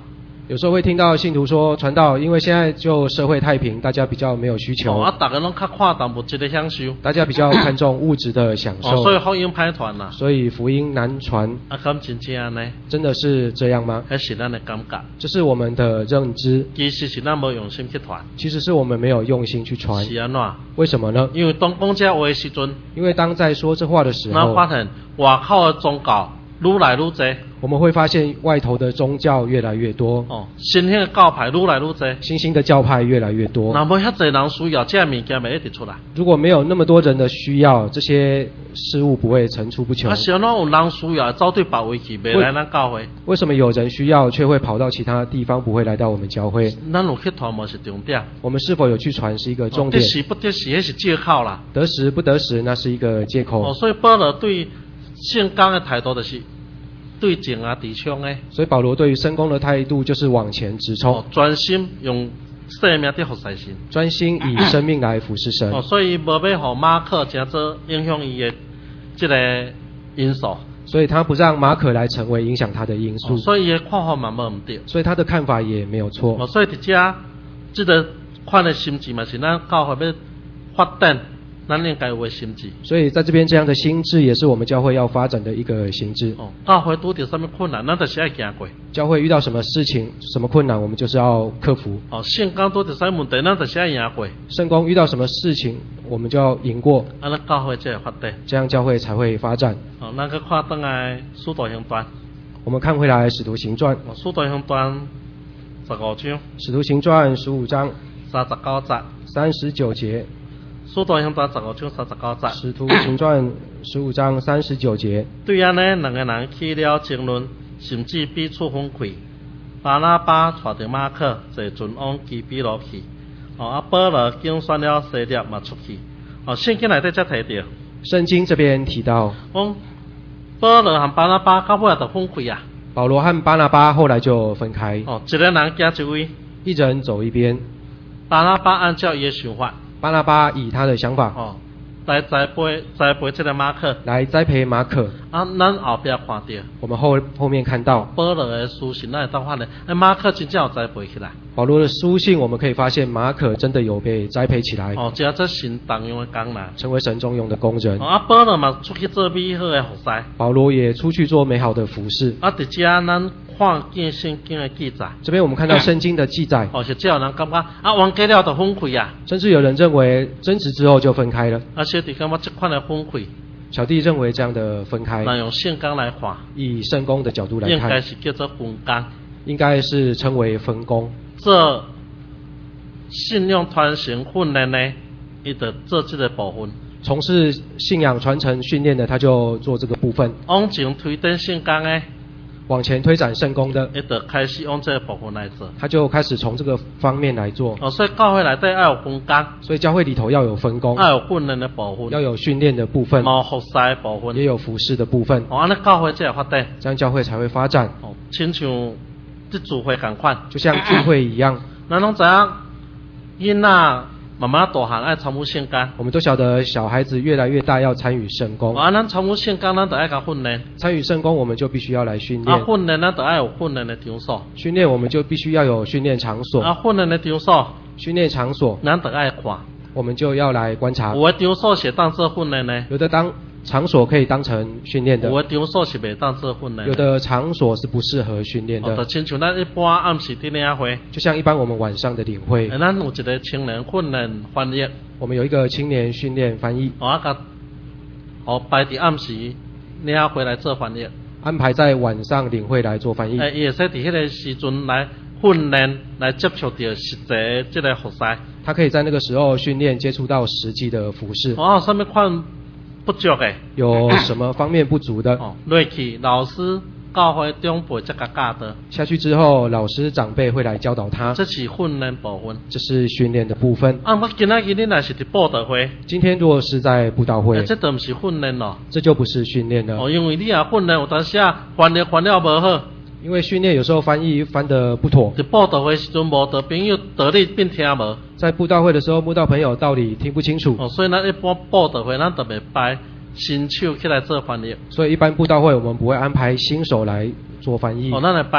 有时候会听到信徒说，传道，因为现在就社会太平，大家比较没有需求， 哦，啊，大家拢较看重物质的享受， 大家比较看重物质的享受， 哦，所以福音歹传啦， 所以福音难传。 啊，咁真正呢？ 真的是这样吗？ 还是咱的感觉？ 这是我们的认知。 其实是咱无用心去传。 其实是我们没有用心去传。 是安怎？ 为什么呢？ 因为当讲这话的时阵， 因为当在说这话的时候， 咱发现外口的宗教愈来愈多。 我们会发现外头的宗教越来越多。 哦，新兴的教派愈来愈多。 新兴的教派越来越多。 那无遐侪人需要，这物件咪一直出来。 如果没有那么多人的需要，这些事物不会层出不穷。 啊，是安怎有人需要，走对别位去，袂来咱教会。 为什么有人需要，却会跑到其他地方，不会来到我们教会？ 咱有去传无是重点。 我们是否有去传是一个重点。 得时不得时，迄是借口啦。 得时不得时，那是一个借口。 哦，所以保罗对圣工的态度就是。对前啊，直冲诶。 所以保罗对于圣工的态度就是往前直冲， 哦，专心用生命去服侍神， 专心以生命来服侍神。 哦，所以无要互马可真做影响伊的这个因素。 所以他不让马可来成为影响他的因素。 哦，所以伊的看法嘛无毋对。 所以他的看法也没有错。 哦，所以伫遮这个款的心智嘛是咱教会要发展。咱应该有的心智， 所以在这边这样的心智也是我们教会要发展的一个心智。 哦，教会拄到什么困难，咱就是要行过。 教会遇到什么事情、什么困难，我们就是要克服。 哦，圣工拄到什么问题，咱就是要赢过。 圣工遇到什么事情，我们就要赢过。 啊，咱教会才会发展， 这样教会才会发展。 哦，咱去看转来《使徒行传》。 我们看回来《使徒行传》。 哦，《使徒行传》十五章。《 使徒行传》十五章三十九节。 三十九节。 使徒行传十五章三十九节。 使徒行传十五章三十九节。 对安尼，两个人起了争论，甚至彼此分开。巴拿巴带着马可坐船往基比罗去。哦，啊，保罗竞选了西列嘛出去。哦，圣经内底才提到。 圣经这边提到， 讲保罗和巴拿巴到尾就分开啊。 保罗和巴拿巴后来就分开。 哦，一个人行一位， 一人走一边。 巴拿巴按照伊的想法。 巴拿巴以他的想法， 哦，来栽培栽培这个马可， 来栽培马可。 啊，咱后边看到， 我们后后面看到保罗的书信，咱会当发现，哎，马可真正有栽培起来。 保罗的书信，我们可以发现马可真的有被栽培起来。 哦，这这神动用的工人， 成为神中用的工人。 哦，啊，保罗嘛出去做美好的服侍。 保罗也出去做美好的服侍。 啊，伫遮咱看见圣经的记载。 这边我们看到圣经的记载。 哦，是只有人感觉啊，完结了就分开啊。 甚至有人认为争执之后就分开了。 啊，小弟感觉这款的分开。 小弟认为这样的分开， 那用圣工来看， 以圣工的角度来看， 应该是叫做分工， 应该是称为分工。 这信仰传承训练呢，伊就做这个部分。 从事信仰传承训练的，他就做这个部分。 往前推展圣工呢， 往前推展圣工的， 伊就开始往这个部分来做。 他就开始从这个方面来做。 哦，所以教会内底要有分工。 所以教会里头要有分工。 要有训练的部分。 要有训练的部分。 有服侍的部分。 也有服侍的部分。 哦，安尼教会才会发展。 这样教会才会发展。 哦，亲像这聚会共款。 就像聚会一样。 咱拢知影囡仔慢慢大汉爱参与圣工。 我们都晓得小孩子越来越大要参与圣工。 啊，咱参与圣工，咱就爱甲训练。 参与圣工，我们就必须要来训练。 啊，训练咱就爱有训练的场所。 训练我们就必须要有训练场所。 啊，训练的场所。 训练场所， 咱就爱看。 我们就要来观察。 有的场所是当做训练呢。 有的当场所可以当成训练的。 有的场所是袂当做训练。 有的场所是不适合训练的。 哦，就亲像咱一般暗时伫领会。 就像一般我们晚上的领会。 咱有一个青年训练翻译。 我们有一个青年训练翻译。 哦，啊甲，哦排伫暗时领会来做翻译。 安排在晚上领会来做翻译。 诶，伊会使伫迄个时阵来训练，来接触到实际即个服侍。 他可以在那个时候训练，接触到实际的服侍。 哦，什么款不足的？ 有什么方面不足的？ 哦，落去老师、教会长辈才甲教导。 下去之后，老师长辈会来教导他。 这是训练部分。 这是训练的部分。 啊，我今仔日恁若是伫布道会。 今天如果是在布道会， 这都不是训练咯。 这就不是训练了。 哦，因为你也训练，有当时啊翻译翻了无好。 因为训练有时候翻译翻得不妥。 伫布道会时阵无得朋友道理变听无。 在布道会的时候，布道朋友道理听不清楚。 哦，所以咱一般布道会咱特别派新手起来做翻译。 所以一般布道会我们不会安排新手来做翻译。 哦，咱来派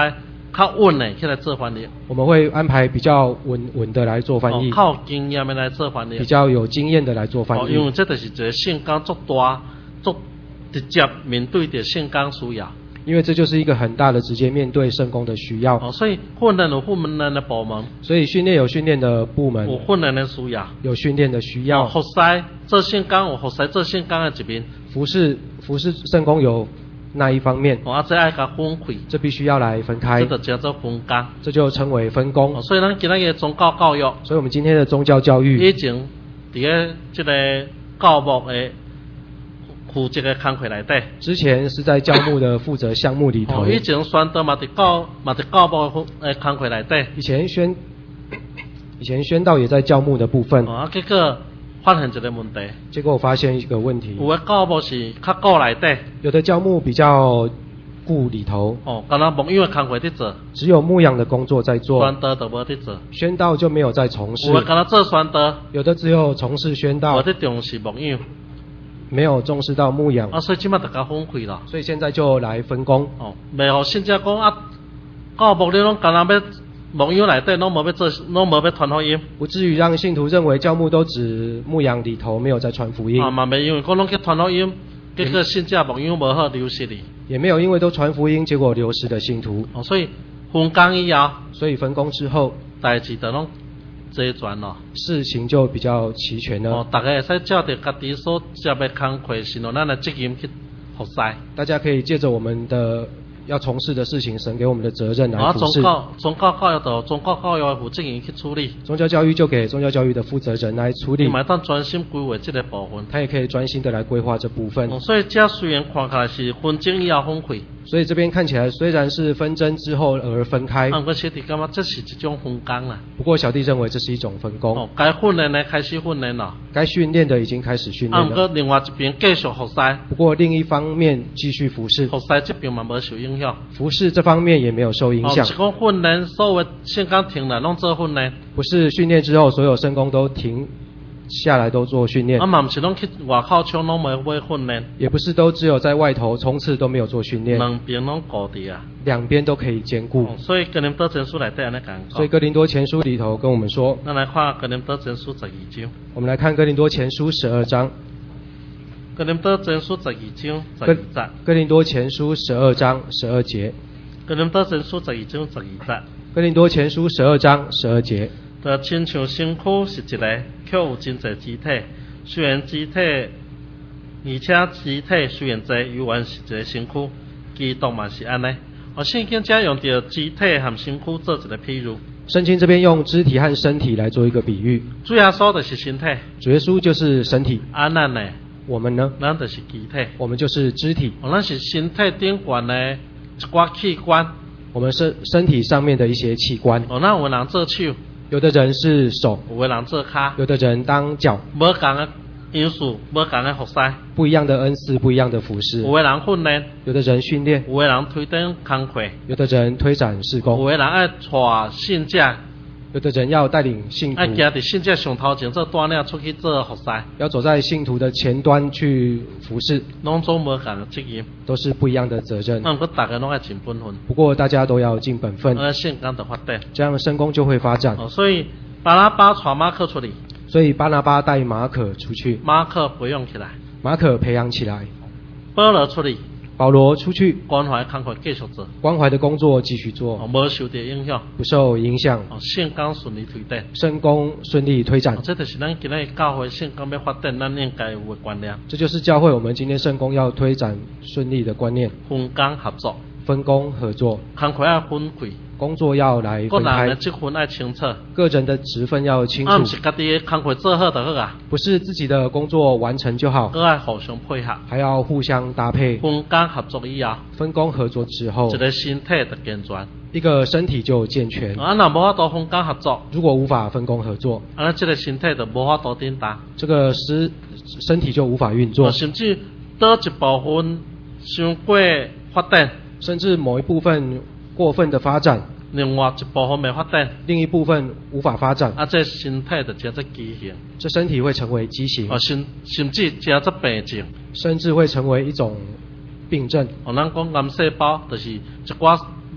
较稳的起来做翻译， 我们会安排比较稳稳的来做翻译， 哦，较有经验的来做翻译， 比较有经验的来做翻译。 哦，因为这就是一个圣工足大、足直接面对着圣工需要。 因为这就是一个很大的直接面对圣工的需要。 哦，所以训练有训练的部门， 所以训练有训练的部门， 有训练的需要， 有训练的需要。 哦，服侍做圣工有服侍做圣工的一面， 服侍服侍圣工有那一方面。 哦，啊，这爱甲分开， 这必须要来分开， 这就叫做分工， 这就称为分工。 哦，所以咱今日的宗教教育， 所以我们今天的宗教教育， 以前伫个这个教牧的负责的工课内底， 之前是在教牧的负责项目里头。 哦，以前宣导嘛伫教嘛伫教牧的工课内底。 以前宣以前宣道也在教牧的部分。 哦，啊，结果发现一个问题。 结果我发现一个问题。 有的教牧是较顾内底。 有的教牧比较顾里头。 哦，敢若牧养的工课伫做。 只有牧养的工作在做。 宣导就无伫做。 宣道就没有在从事。 有的敢若做宣导。 有的只有从事宣道。 无伫重视牧养。 没有重视到牧养， 啊，所以即摆大家分开了。 所以现在就来分工。 哦，袂互信者讲啊，教牧你拢干那要牧养内底，拢无要做，拢无要传福音。 不至于让信徒认为教牧都只牧养里头，没有在传福音。 啊嘛，袂因为讲拢去传福音，结果信者牧养无好，流失哩。 也没有因为都传福音，结果流失的信徒。 哦，所以分工以后， 所以分工之后， 代志就拢齐全咯， 事情就比较齐全了。 哦，大家会使照着家己所接的工课，是用咱的责任去服侍。 大家可以借着我们的要从事的事情，神给我们的责任来服侍。 啊，宗教宗教教育就宗教教育的负责人去处理。 宗教教育就给宗教教育的负责人来处理。 你买当专心规划这个部分。 他也可以专心的来规划这部分。 哦，所以这虽然看起来是分争以后分开。 所以这边看起来虽然是纷争之后而分开， 啊，不过小弟感觉这是一种分工啦。 不过小弟认为这是一种分工。 哦，该训练的开始训练了， 该训练的已经开始训练了。 啊，不过另外一边继续服侍。 不过另一方面继续服侍。 服侍这边嘛无受影响。 服侍这方面也没有受影响。 哦，是讲训练所有圣工停了，拢做训练。 不是训练之后所有圣工都停下来都做训练。 啊嘛，不是拢去外口冲拢没会训练。 也不是都只有在外头冲刺都没有做训练。 两边拢顾的啊。 两边都可以兼顾。 哦，所以哥林多前书内底安尼讲。 所以哥林多前书里头跟我们说。 咱来看哥林多前书十二章。 我们来看哥林多前书十二章。 哥林多前书十二章十二节。 哥林多前书十二章十二节。 哥林多前书十二章十二节。 哥林多前书十二章十二节。 就亲像身躯是一个，却有真侪肢体。虽然肢体，而且肢体虽然侪，犹原是一个身躯。基督嘛是安尼。哦，圣经只用到肢体和身躯做一个譬如。 圣经这边用肢体和身体来做一个比喻。 主耶稣就是身体。 主耶稣就是身体。 啊，咱呢？ 我们呢？ 咱就是肢体。 我们就是肢体。 哦，咱是身体顶悬的一寡器官。 我们身身体上面的一些器官。 哦，那有人做手。 有的人是手， 有的人做脚， 有的人当脚， 无同的因素，无同的服侍， 不一样的恩赐，不一样的服侍。 有的人训练， 有的人训练， 有的人推动工课， 有的人推展事工， 有的人爱带信者， 有的人要带领信徒， 爱行伫信者上头前做带领出去做服侍， 要走在信徒的前端去服侍， 拢总无同的责任， 都是不一样的责任。 那不过大家拢爱尽本分， 不过大家都要尽本分， 那圣工就发展， 这样圣工就会发展。 哦，所以巴拉巴带马可出去， 所以巴拿巴带马可出去， 马可培养起来， 马可培养起来， 保罗出去。 保罗出去， 关怀工课继续做， 关怀的工作继续做， 哦，无受到影响， 不受影响， 哦，圣工顺利推展， 圣工顺利推展， 哦，这就是咱今日教会圣工要发展，咱应该有的观念。 这就是教会我们今天圣工要推展顺利的观念。 分工合作， 分工合作， 工课要分开， 工作要来分开， 个人的职分要清楚， 个人的职分要清楚， 啊，不是家己的工课做好就好啊， 不是自己的工作完成就好， 都要互相配合， 还要互相搭配， 分工合作以后， 分工合作之后， 一个身体就健全， 一个身体就健全。 啊，若无法度分工合作， 如果无法分工合作， 啊，这个身体就无法度顶大， 这个身身体就无法运作， 甚至倒一部分伤过发展， 甚至某一部分过分的发展， 另外一部分没发展， 另一部分无法发展， 啊，这身体就叫做畸形， 这身体会成为畸形， 哦，甚甚至叫做病症， 甚至会成为一种病症。 哦，咱讲癌细胞就是一寡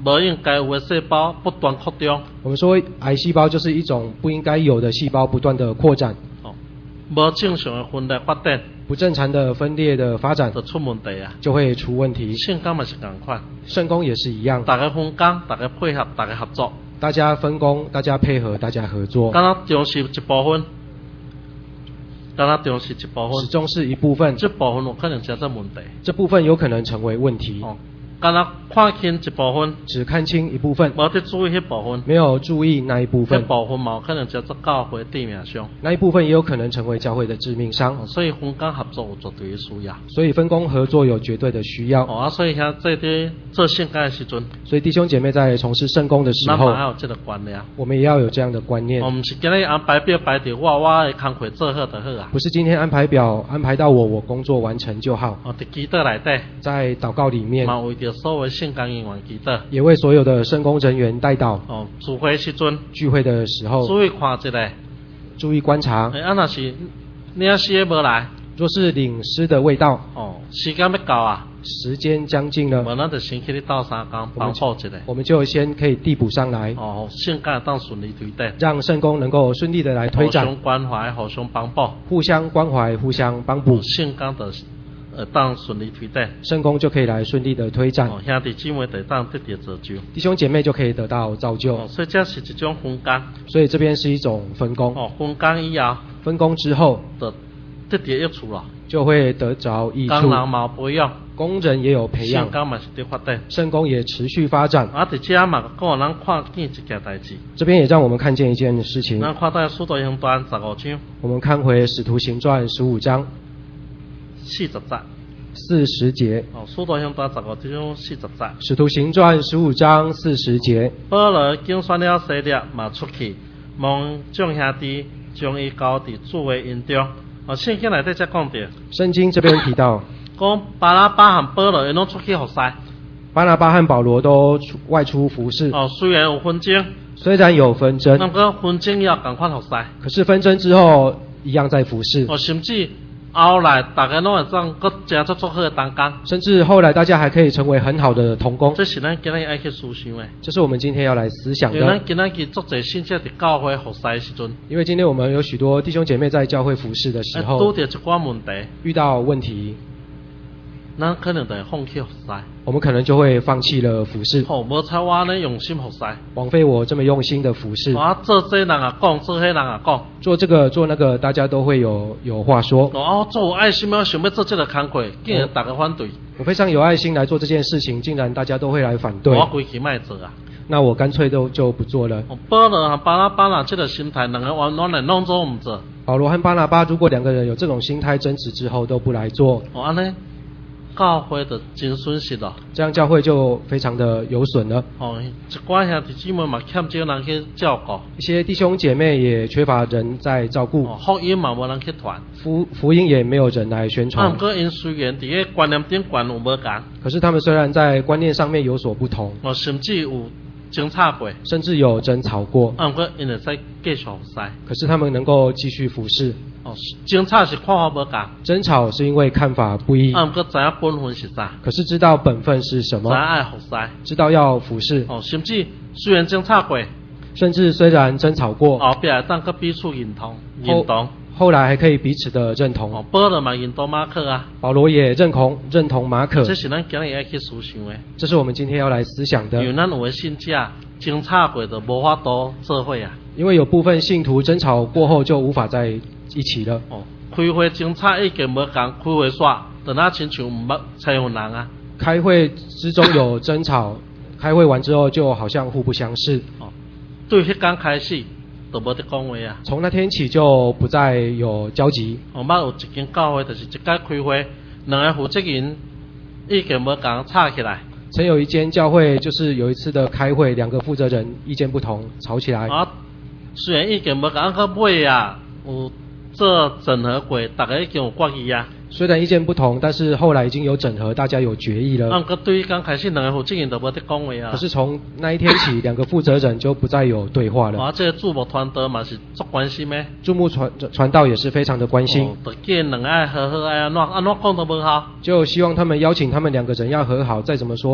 无应该有的细胞不断扩张。 我们说癌细胞就是一种不应该有的细胞不断的扩展， 哦，无正常的分裂发展， 不正常的分裂的发展就出问题啊， 就会出问题。 圣工嘛是同款， 圣工也是一样， 大家分工，大家配合，大家合作， 大家分工，大家配合，大家合作。 敢若重视一部分，敢若重视一部分， 只重视一部分， 这部分有可能产生问题。 这部分有可能成为问题。 哦，敢若看清一部分， 只看清一部分， 无得注意迄部分， 没有注意那一部迄分， 部分嘛有可能叫做教会致命伤。 那一部分也有可能成为教会的致命伤。 哦，所以分工合作有绝对的需要。 所以分工合作有绝对的需要。 哦啊，所以遐这啲做圣工的时阵， 所以弟兄姐妹在从事圣工的时咱候， 嘛要有这个观念。 我们也要有这样的观念。 我唔是今日安排表排着我我的工课做好就好啊。 不是今天安排表安排到我，我工作完成就好。 哦，伫祈祷内底， 在祷告里面， 嘛为着所有圣工人员祈祷。 也为所有的圣工人员代祷。 哦，聚会时阵， 聚会的时候， 注意看一下， 注意观察。 诶，啊若是领诗的无来， 若是领诗的味道， 哦，时间要到啊， 时间将近了， 无咱就先去你斗三工帮补一下。 我们就先可以递补上来。 哦，圣工当顺利推展， 让圣工能够顺利的来推展， 互相关怀，互相帮补， 互相关怀，互相帮补， 圣工的呃当顺利推展， 圣工就可以来顺利的推展。 哦，兄弟姊妹得当得到造就， 弟兄姐妹就可以得到造就。 哦，所以这是一种分工。 所以这边是一种分工。 哦，分工以后， 分工之后， 就得到益处了， 就会得着益处。 工人嘛培养， 工人也有培养， 圣工嘛是在发展， 圣工也持续发展。 啊，伫遮嘛，讲咱看见一件代志。 这边也让我们看见一件事情。 咱看到《使徒行传》十五章， 我们看回《使徒行传》十五章四十节。 四十节。 哦，《使徒行传》十五章四十节。 《使徒行传》十五章四十节。 保罗竞选了西律嘛出去，望众兄弟将伊交伫主的营中。哦，圣经内底才讲到， 圣经这边提到， 讲巴拉巴和保罗因拢出去服侍。 巴拿巴和保罗都出外出服侍。 哦，虽然有纷争， 虽然有纷争， 那么纷争要赶快服侍。 可是纷争之后一样在服侍。 哦，甚至后来大家拢会当搁真做做好的同工。 甚至后来大家还可以成为很好的同工。 这是咱今日爱去思想的。 这是我们今天要来思想的。 因为咱今日去做者信息伫教会服侍的时阵， 因为今天我们有许多弟兄姐妹在教会服侍的时候， 拄着一寡问题， 遇到问题， 咱可能就会放弃服侍。 我们可能就会放弃了服侍。 哦，无采我呢用心服侍， 枉费我这么用心的服侍。 啊，做这人也讲，做迄人也讲， 做这个做那个，大家都会有有话说。 哦，做有爱心要想要做这个工课，竟然大家反对。 我非常有爱心来做这件事情，竟然大家都会来反对。 我规矩卖做啊。 那我干脆都就不做了。 哦，保罗和巴拉巴拿这个心态，两个完全来弄做唔做。 保罗和巴拿巴如果两个人有这种心态争执之后都不来做， 哦，安尼教会就真损失了。 这样教会就非常的有损了。 哦，一寡兄弟姊妹嘛欠少人去照顾， 一些弟兄姐妹也缺乏人在照顾。 哦，福音嘛无人去传， 福福音也没有人来宣传。 啊，不过因虽然伫个观念顶观有无共， 可是他们虽然在观念上面有所不同， 哦，甚至有争吵过， 甚至有争吵过， 啊，不过因会使继续服侍。 可是他们能够继续服侍。 哦，争吵是看法无共， 争吵是因为看法不一， 啊，不过知影本分是啥， 可是知道本分是什么， 知影爱服侍， 知道要服侍。 哦，甚至虽然争吵过， 甚至虽然争吵过， 后壁会当个彼此认同，认同。 后来还可以彼此的认同。 哦，保罗嘛认同马可啊， 保罗也认同认同马可。 这是咱今日要去思想的。 这是我们今天要来思想的。 因为咱有的信者争吵过就无法度做伙啊。 因为有部分信徒争吵过后就无法在一起了。 哦，开会争吵已经无共，开会煞，就那亲像毋捌采用人啊。 开会之中有争吵，开会完之后就好像互不相识。 哦，对迄天开始。都无得讲话啊！ 从那天起就不再有交集。 我捌有一间教会，就是一届开会，两个负责人已经无共吵起来。 曾有一间教会，就是有一次的开会，两个负责人意见不同，吵起来。 啊，虽然已经无共，可尾啊有做整合过，大家已经有决议啊。 虽然意见不同，但是后来已经有整合，大家有决议了。 啊，可对于刚开始两个负责人都无得讲话啊。 可是从那一天起，两个负责人就不再有对话了。 啊，这个注目传道嘛是足关心的。 注目传传道也是非常的关心。 哦，就见两个爱和好爱安怎安怎讲都无好。 就希望他们邀请他们两个人要和好，再怎么说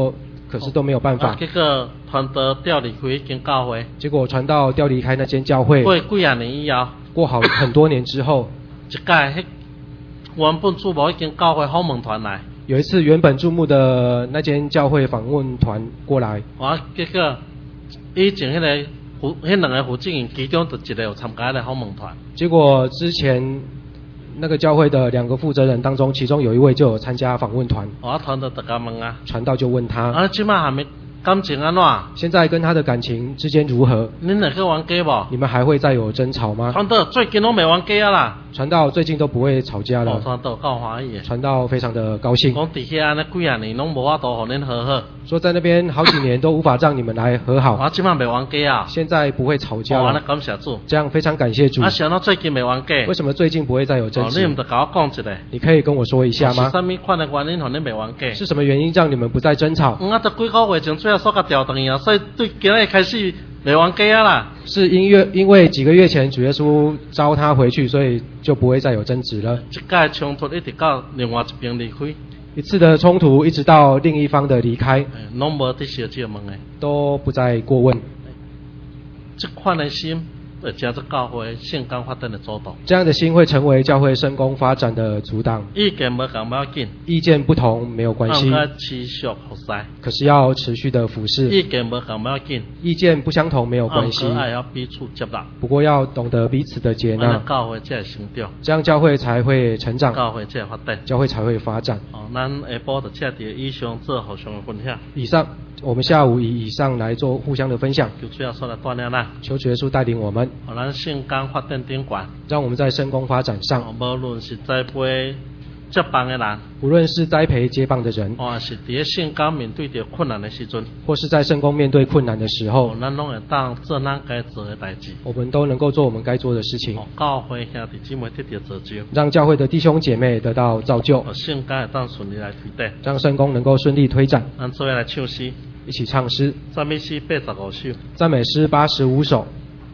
可是都没有办法。 啊、结果传到调离开一间教会， 结果传到调离开那间教会， 过几啊年以后， 过好很多年之后， 一届迄原本注目一间教会访问团来， 有一次原本注目的那间教会访问团过来， 啊，结果以前迄、那个负迄两个负责人其中就一个有参加的访问团， 结果之前那个教会的两个负责人当中，其中有一位就有参加访问团。 我传到大家问啊， 传道就问他， 啊，即马还没感情安怎？ 现在跟他的感情之间如何？ 恁会去冤家无？ 你们还会再有争吵吗？ 传道最近拢袂冤家啊啦。 传道最近都不会吵架了。 哦，传道够欢喜的。 传道非常的高兴。 讲伫遐安尼几啊年拢无法度互恁和好。 说在那边好几年都无法让你们来和好。 我即马袂冤家啊。 现在不会吵架了。 哦，安尼感谢主。 这样非常感谢主。 啊，想到最近袂冤家。 为什么最近不会再有争执？ 哦，你毋得甲我讲一下。 你可以跟我说一下吗？ 是啥物款的原因互恁袂冤家？ 是什么原因让你们不再争吵？ 嗯，啊，都几个月前最后所甲调动去啊，所以对今日开始袂冤家啊啦。 是因为因为几个月前主耶稣召他回去，所以就不会再有争执了。 一届冲突一直到另外一边离开。 一次的冲突一直到另一方的离开， 拢无得小姐问的， 都不再过问。 这款的心会加入教会圣工发展的主导。 这样的心会成为教会圣工发展的阻挡。 意见无共不要紧， 意见不同没有关系， 持续服侍。 可是要持续的服侍。 意见无共不要紧， 意见不相同没有关系， 爱要彼此接纳。 不过要懂得彼此的接纳， 教会才会成长， 这样教会才会成长， 教会才会发展， 教会才会发展。 哦，咱下晡就请伫以上做互相的分享。 以上，我们下午以以上来做互相的分享。 求主耶稣来带领咱， 求主耶稣带领我们， 互咱圣工发展顶悬， 让我们在圣工发展上， 哦，无论是栽培接棒的人， 无论是栽培接棒的人， 或是伫圣工面对着困难的时阵， 或是在圣工面对困难的时候， 咱拢会当做咱该做的代志， 我们都能够做我们该做的事情。 教会兄弟姊妹得到造就， 让教会的弟兄姐妹得到造就， 圣工会当顺利来推展， 让圣工能够顺利推展。 咱做来唱诗， 一起唱诗， 赞美诗八十五首， 赞美诗八十五首。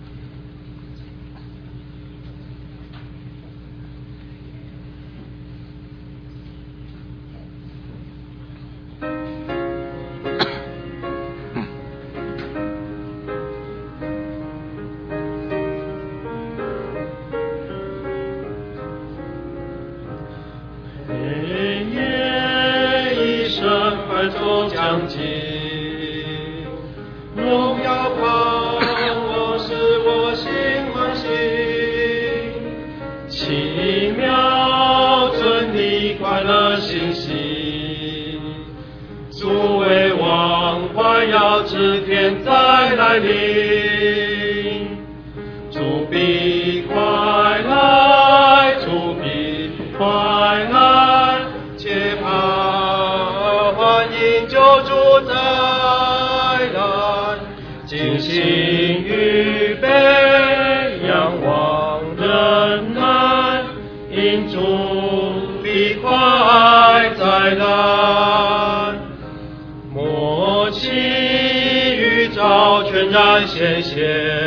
显现，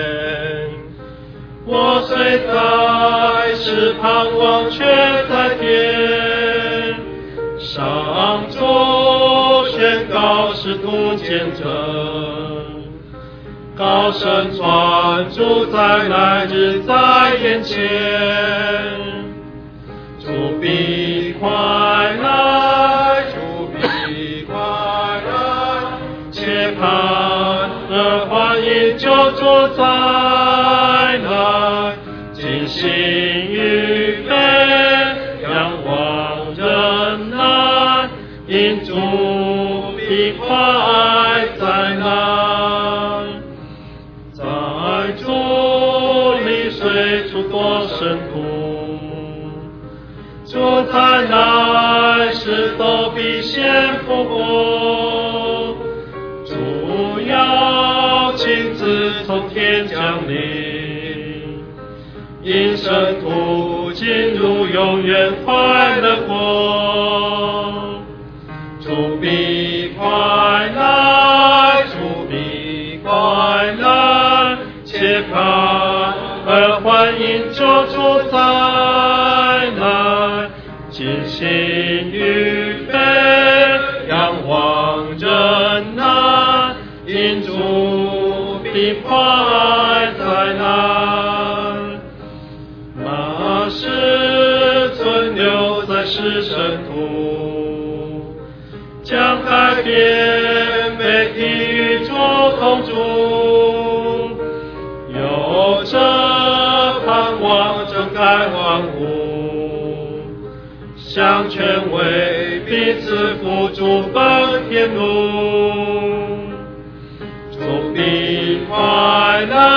我虽在世盼望，却在天上主宣告使徒见证，高声传主在来日在眼前，主必快来，主必快来，且盼而欢迎救主再来，尽心预备，仰望忍耐，因主必快再来，在主里随处多生徒，主再来时都必先复活，主要亲自从天降临，因圣徒进入永远快乐国，主必快来，主必快来，且盼而欢迎救主再来，尽心预备，仰望忍耐， 世圣徒，将改变媒体宇宙同住，有着盼望整改万物，向权威彼此辅助奔天路，从彼快来。